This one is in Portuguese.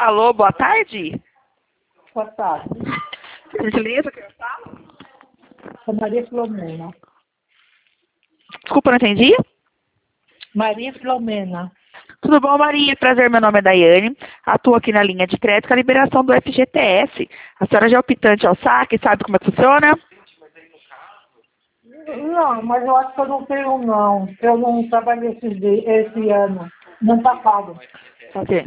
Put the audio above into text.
Alô, boa tarde. Boa tarde. Por gentileza, que eu falo? Sou Maria Filomena. Desculpa, não entendi. Maria Filomena. Tudo bom, Maria? Prazer, meu nome é Daiane. Atuo aqui na linha de crédito com a liberação do FGTS. A senhora já é optante ao saque, sabe como é que funciona? Não, mas eu acho que eu não tenho, não. Eu não trabalhei esse ano. Não passado. Ok.